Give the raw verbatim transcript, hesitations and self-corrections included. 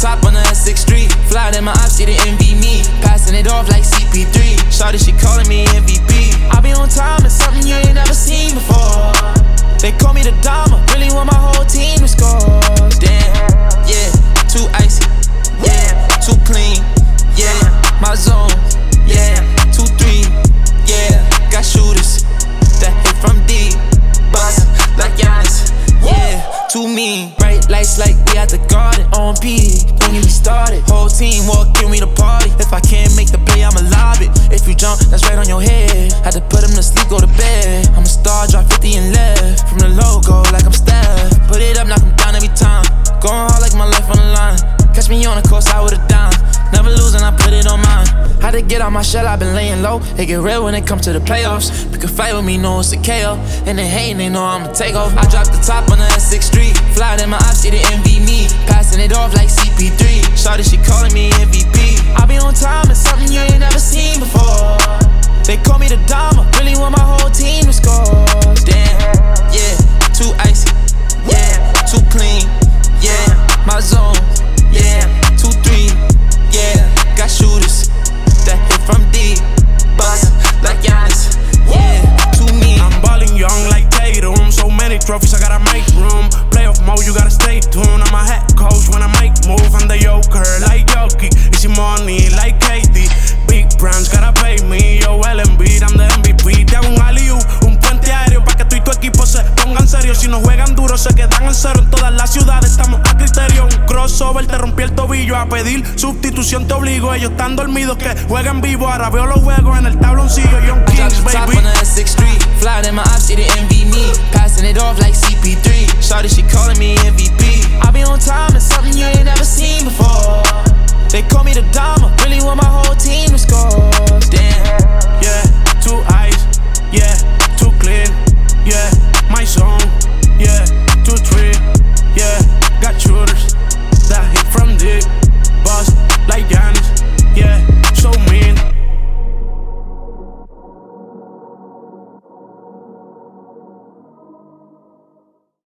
top on the Essex Street. Fly in my ops, she didn't envy me. Passing it off like C P three. Shawty, she calling me M V P. I be on time, it's something you ain't never seen before. They call me the Dama, really want my whole team to score. Damn, yeah, too icy, yeah, too clean, yeah, my zone, yeah, two three, yeah, got shooters that hit from deep, bust like Giannis, yeah, too mean. Bright lights like we at the Garden, on P, don't get me started. Whole team walk, give me the party. If I can't make the play, I'ma lob it. If you jump, that's right on your head. Had to put him to sleep, go to bed. I'm a star, drop fifty and left. From the logo, like I'm Steph. Put it up, knock him down every time. Going hard like my life on the line. Catch me on the course, I would've done. Never losing, I put it on mine. Had to get out my shell, I've been laying low. It get real when it comes to the playoffs. You can fight with me, know it's a K O. And they hating, they know I'ma take off. I dropped the top on the Essex Street. Fly in my ops, she didn't envy me. Passing it off like C P three. Shawty, she calling me M V P. I be on time, it's something you ain't never seen before. They call me the Dama, really want my whole team to score. Damn, yeah, too icy, yeah, too clean, yeah, my zone, yeah, two three, yeah, got shooters that hit from deep, bust like Giannis, yeah, too mean. I'm ballin' young like Tatum, so many trophies I gotta make room. Playoff mode, you gotta stay tuned. I'm a head coach when I make move. I'm the Joker like Jokic, easy money like K D. Big brands gotta pay me, yo el Embiid, I'm the M V P. Te hago un alley-oop, un puente aéreo pa' que tú y tu equipo se pongan serios. Si no juegan duro se quedan en cero. En todas las ciudades estamos a criterio. Un crossover te rompí el tobillo. A pedir sustitución te obligo. Ellos están dormidos que juegan vivo. Ahora veo los juegos en el tabloncillo. Young Kings, baby. Top on the Essex Street. Fly in my ops, she didn't envy me. Passing it off like C P three. Shawty, she calling me M V P. I be on time, it's something you ain't never seen before.